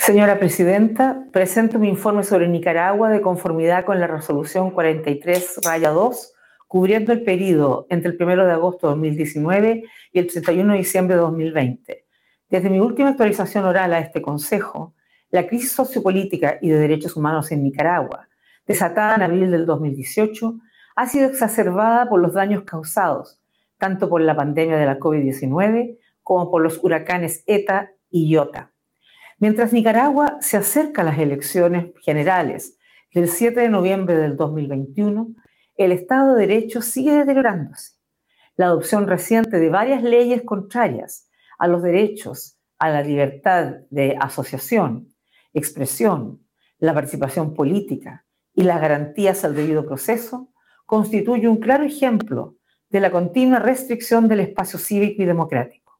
Señora Presidenta, presento mi informe sobre Nicaragua de conformidad con la resolución 43-2, cubriendo el periodo entre el 1 de agosto de 2019 y el 31 de diciembre de 2020. Desde mi última actualización oral a este Consejo, la crisis sociopolítica y de derechos humanos en Nicaragua, desatada en abril del 2018, ha sido exacerbada por los daños causados, tanto por la pandemia de la COVID-19 como por los huracanes ETA y Iota. Mientras Nicaragua se acerca a las elecciones generales del 7 de noviembre del 2021, el Estado de Derecho sigue deteriorándose. La adopción reciente de varias leyes contrarias a los derechos a la libertad de asociación, expresión, la participación política y las garantías al debido proceso constituye un claro ejemplo de la continua restricción del espacio cívico y democrático.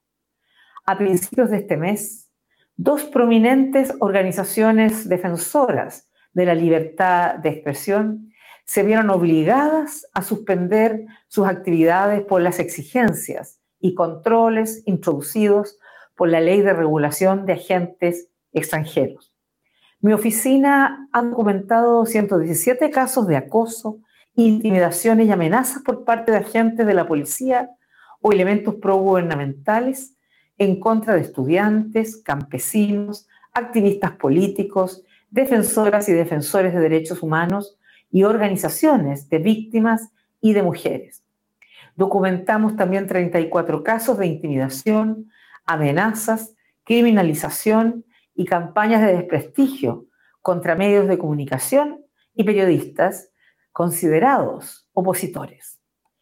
A principios de este mes, dos prominentes organizaciones defensoras de la libertad de expresión se vieron obligadas a suspender sus actividades por las exigencias y controles introducidos por la Ley de Regulación de Agentes Extranjeros. Mi oficina ha documentado 117 casos de acoso, intimidaciones y amenazas por parte de agentes de la policía o elementos progubernamentales en contra de estudiantes, campesinos, activistas políticos, defensoras y defensores de derechos humanos y organizaciones de víctimas y de mujeres. Documentamos también 34 casos de intimidación, amenazas, criminalización y campañas de desprestigio contra medios de comunicación y periodistas considerados opositores.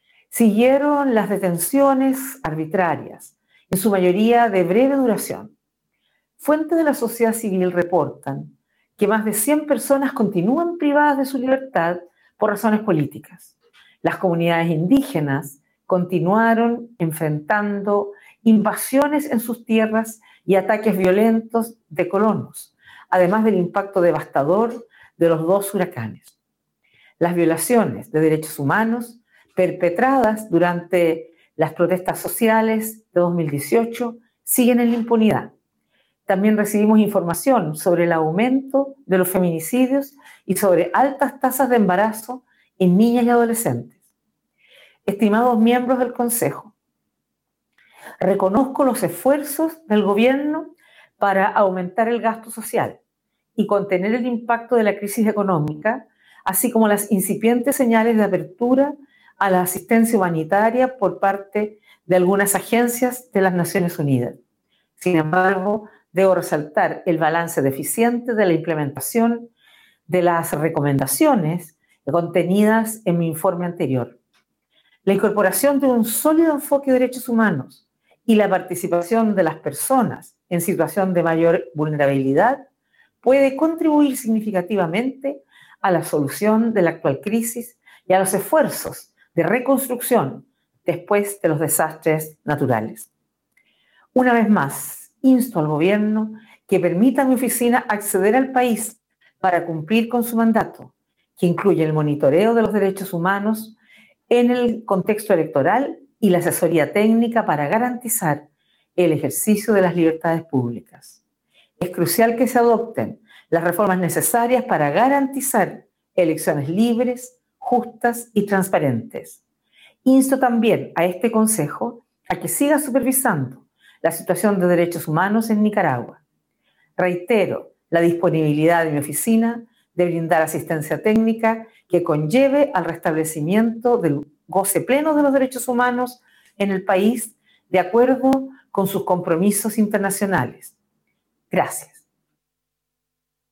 Siguieron las detenciones arbitrarias, en su mayoría de breve duración. Fuentes de la sociedad civil reportan que más de 100 personas continúan privadas de su libertad por razones políticas. Las comunidades indígenas continuaron enfrentando invasiones en sus tierras y ataques violentos de colonos, además del impacto devastador de los dos huracanes. Las violaciones de derechos humanos perpetradas durante las protestas sociales de 2018 siguen en la impunidad. También recibimos información sobre el aumento de los feminicidios y sobre altas tasas de embarazo en niñas y adolescentes. Estimados miembros del Consejo, reconozco los esfuerzos del gobierno para aumentar el gasto social y contener el impacto de la crisis económica, así como las incipientes señales de apertura a la asistencia humanitaria por parte de algunas agencias de las Naciones Unidas. Sin embargo, debo resaltar el balance deficiente de la implementación de las recomendaciones contenidas en mi informe anterior. La incorporación de un sólido enfoque de derechos humanos y la participación de las personas en situación de mayor vulnerabilidad puede contribuir significativamente a la solución de la actual crisis y a los esfuerzos de reconstrucción después de los desastres naturales. Una vez más, insto al gobierno que permita a mi oficina acceder al país para cumplir con su mandato, que incluye el monitoreo de los derechos humanos en el contexto electoral y la asesoría técnica para garantizar el ejercicio de las libertades públicas. Es crucial que se adopten las reformas necesarias para garantizar elecciones libres, justas y transparentes. Insto también a este Consejo a que siga supervisando la situación de derechos humanos en Nicaragua. Reitero la disponibilidad de mi oficina de brindar asistencia técnica que conlleve al restablecimiento del goce pleno de los derechos humanos en el país de acuerdo con sus compromisos internacionales. Gracias.